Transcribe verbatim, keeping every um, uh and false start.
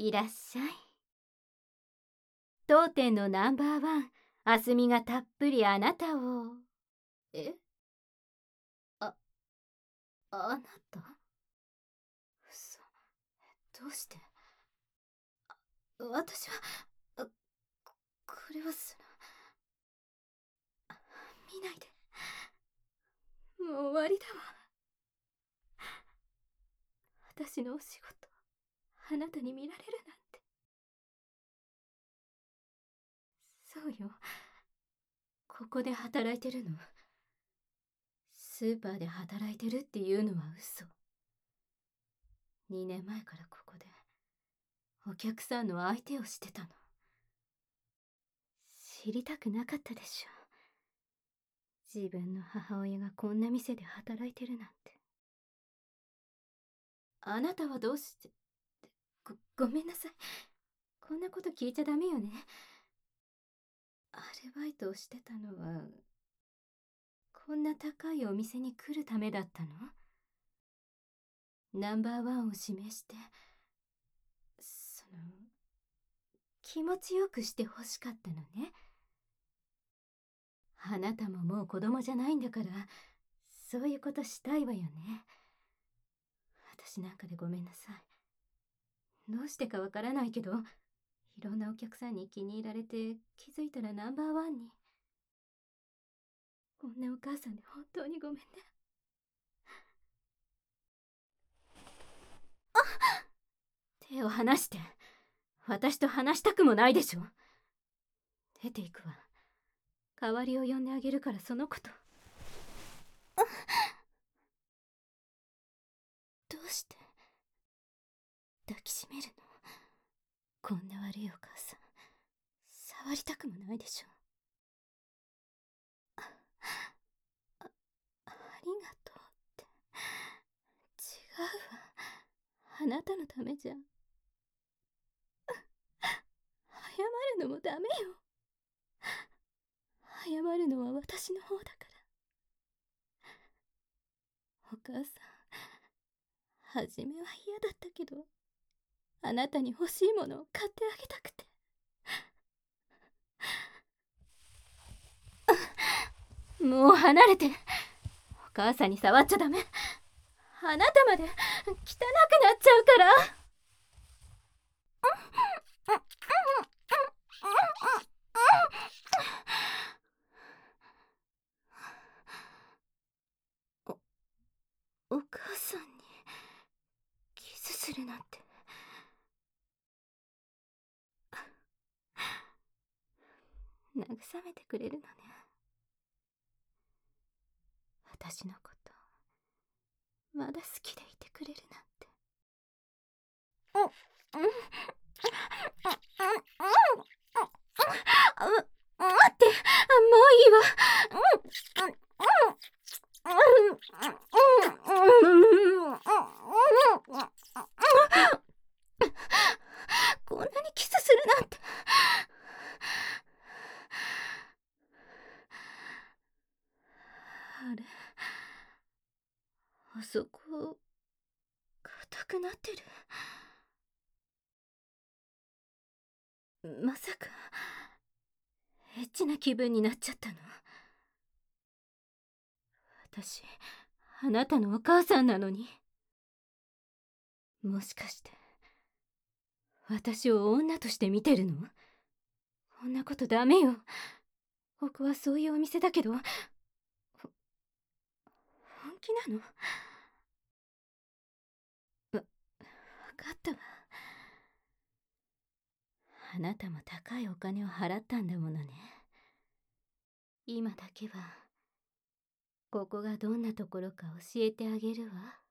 いらっしゃい。当店のナンバーワン、あすみがたっぷりあなたを。えあ、あなた嘘。どうして。私は、こ、これはすら、見ないで。もう終わりだわ。私のお仕事、あなたに見られるなんて。そうよ。ここで働いてるの。スーパーで働いてるっていうのは嘘。にねんまえからここでお客さんの相手をしてたの。知りたくなかったでしょ。自分の母親がこんな店で働いてるなんて。あなたはどうして。ご、ごめんなさい。こんなこと聞いちゃダメよね。アルバイトをしてたのはこんな高いお店に来るためだったの？ナンバーワンを指名して、その気持ちよくしてほしかったのね。あなたももう子供じゃないんだから、そういうことしたいわよね。私なんかでごめんなさい。どうしてかわからないけど、いろんなお客さんに気に入られて、気づいたらナンバーワンに。こんなお母さんで本当にごめんね。あっ、手を離して。私と話したくもないでしょ。出ていくわ。代わりを呼んであげるから、そのこと。どうして抱きしめるの？こんな悪いお母さん、触りたくもないでしょ。あ、あ、ありがとうって。違うわ。あなたのためじゃ。謝るのもダメよ。謝るのは私の方だから。お母さん、初めは嫌だったけど、あなたに欲しいものを買ってあげたくて。もう離れて。お母さんに触っちゃダメ。あなたまで汚くなっちゃうから。お、お母さんにキスするなんて。慰めてくれるのね。私のことまだ好きでいてくれるなんて。うん、うん、待って、もういいわ。こんなにキスするなんて。あれ、あそこ硬くなってる。まさかエッチな気分になっちゃったの？私、あなたのお母さんなのに。もしかして私を女として見てるの？こんなことダメよ。ここはそういうお店だけど、ほ本気なの？わ、分かったわ。あなたも高いお金を払ったんだものね。今だけはここがどんなところか教えてあげるわ。